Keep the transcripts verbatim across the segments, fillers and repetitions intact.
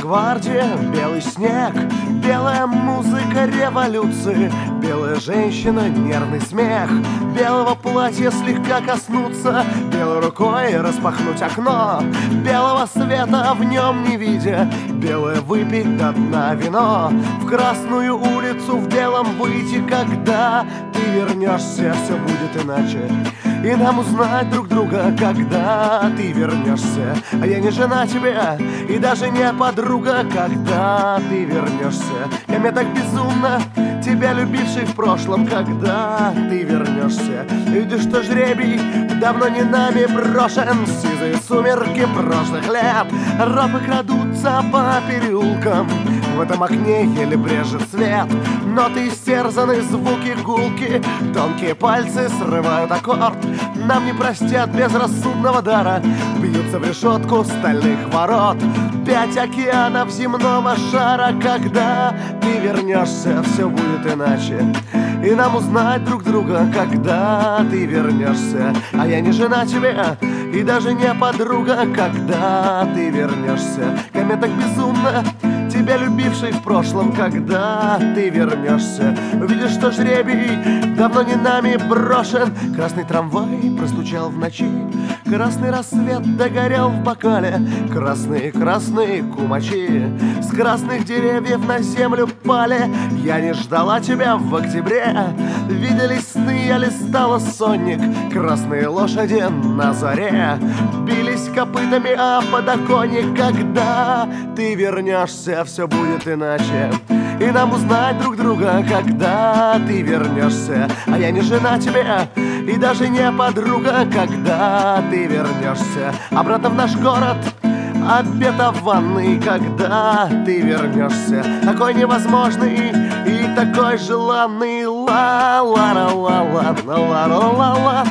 гвардия, белый снег, белая музыка революции, белая женщина, нервный смех, белого платья слегка коснуться, белой рукой распахнуть окно, белого света в нем не видя, белое выпить до дна вино, в красную улицу в белом выйти, когда ты вернешься, все будет иначе. И нам узнать друг друга, когда ты вернешься. А я не жена тебе, и даже не подруга, когда ты вернешься. Я мне так безумно тебя любивший в прошлом, когда ты вернешься. Видишь, что жребий давно не нами брошен, сизые сумерки прошлых лет, ропы крадутся по переулкам, в этом окне еле брежет свет, ноты истерзаны, звуки гулки, тонкие пальцы срывают аккорд. Нам не простят безрассудного дара, бьются в решетку стальных ворот. Пять океанов земного шара, когда ты вернешься, все будет иначе. И нам узнать друг друга, когда ты вернешься. А я не жена тебе, и даже не подруга, когда ты вернешься. Ко мне так безумно тебя любивший в прошлом, когда ты вернешься. Увидишь, что жребий давно не нами брошен. Красный трамвай простучал в ночи, красный рассвет догорел в бокале, красные, красные кумачи с красных деревьев на землю пали. Я не ждала тебя в октябре, виделись сны, я листала сонник, красные лошади на заре бились копытами о подоконник. Когда ты вернешься, все будет иначе. И нам узнать друг друга, когда ты вернешься. А я не жена тебе, и даже не подруга, когда ты вернешься обратно в наш город обетованный, когда ты вернешься. Такой невозможный и такой желанный. Ла-ла-ла-ла-ла, ла-ла-ла-ла,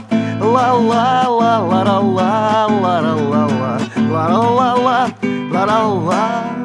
ла-ла-ла-ла-ла-ла, ла-ла-ла-ла, ла-ла-ла-ла.